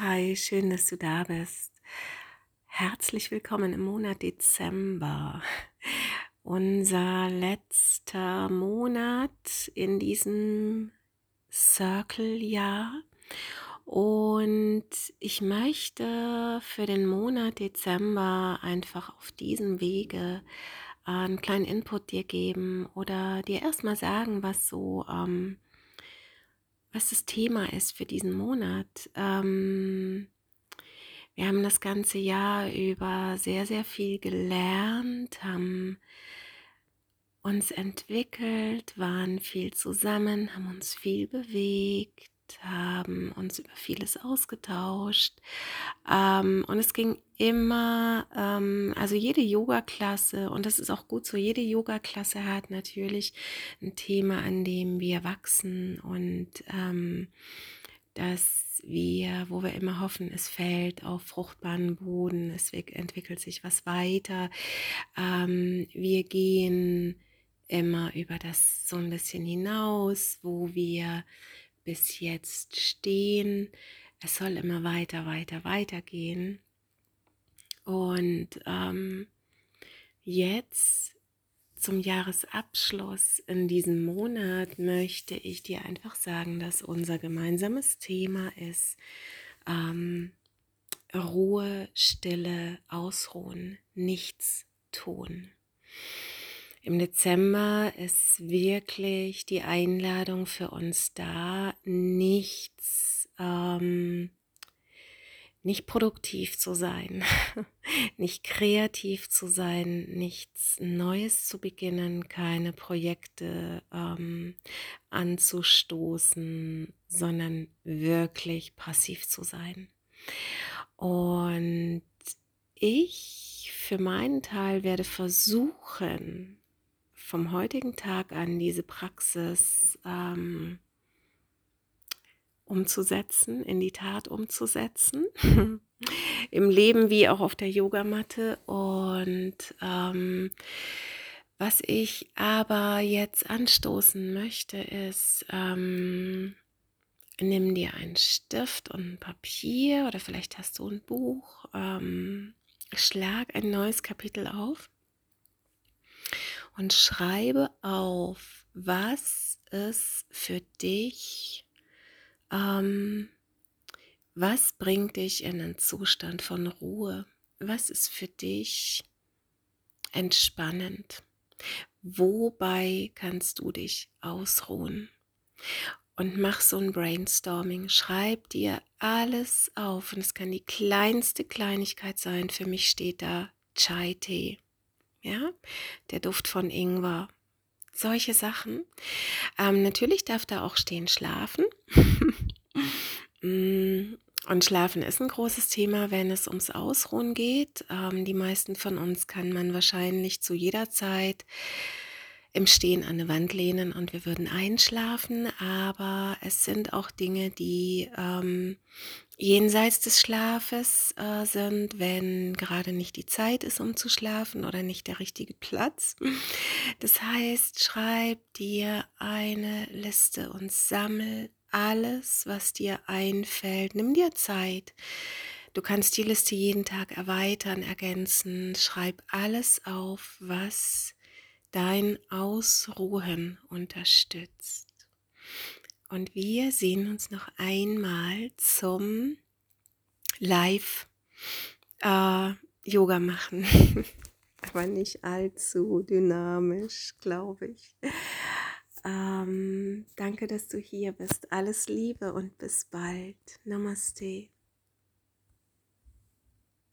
Hi, schön, dass du da bist. Herzlich willkommen im Monat Dezember. Unser letzter Monat in diesem Circle-Jahr. Und ich möchte für den Monat Dezember einfach auf diesem Wege einen kleinen Input dir geben oder dir erstmal sagen, was das Thema ist für diesen Monat. Wir haben das ganze Jahr über sehr, sehr viel gelernt, haben uns entwickelt, waren viel zusammen, haben uns viel bewegt, haben uns über vieles ausgetauscht. Und es ging immer, also jede Yoga-Klasse, und das ist auch gut so, jede Yoga-Klasse hat natürlich ein Thema, an dem wir wachsen und wo wir immer hoffen, es fällt auf fruchtbaren Boden, entwickelt sich was weiter. Wir gehen immer über das so ein bisschen hinaus, wo wir bis jetzt stehen. Es soll immer weiter, weiter, weiter gehen. Und jetzt zum Jahresabschluss in diesem Monat möchte ich dir einfach sagen, dass unser gemeinsames Thema ist Ruhe, Stille, Ausruhen, nichts tun. Im Dezember ist wirklich die Einladung für uns da, nicht produktiv zu sein, nicht kreativ zu sein, nichts Neues zu beginnen, keine Projekte anzustoßen, sondern wirklich passiv zu sein. Und ich für meinen Teil werde versuchen, vom heutigen Tag an diese Praxis umzusetzen, in die Tat umzusetzen, im Leben wie auch auf der Yogamatte. Und was ich aber jetzt anstoßen möchte, ist, nimm dir einen Stift und ein Papier oder vielleicht hast du ein Buch, schlag ein neues Kapitel auf und schreibe auf, was bringt dich in einen Zustand von Ruhe? Was ist für dich entspannend? Wobei kannst du dich ausruhen? Und mach so ein Brainstorming. Schreib dir alles auf. Und es kann die kleinste Kleinigkeit sein. Für mich steht da Chai-Tee. Ja? Der Duft von Ingwer. Solche Sachen. Natürlich darf da auch stehen schlafen. Und Schlafen ist ein großes Thema, wenn es ums Ausruhen geht. Die meisten von uns kann man wahrscheinlich zu jeder Zeit im Stehen an eine Wand lehnen und wir würden einschlafen, aber es sind auch Dinge, die jenseits des Schlafes sind, wenn gerade nicht die Zeit ist, um zu schlafen oder nicht der richtige Platz. Das heißt, schreib dir eine Liste und sammel alles, was dir einfällt. Nimm dir Zeit. Du kannst die Liste jeden Tag erweitern, ergänzen. Schreib alles auf, was dein Ausruhen unterstützt. Und wir sehen uns noch einmal zum Live-Yoga machen. Aber nicht allzu dynamisch, glaube ich. Danke, dass du hier bist. Alles Liebe und bis bald. Namaste.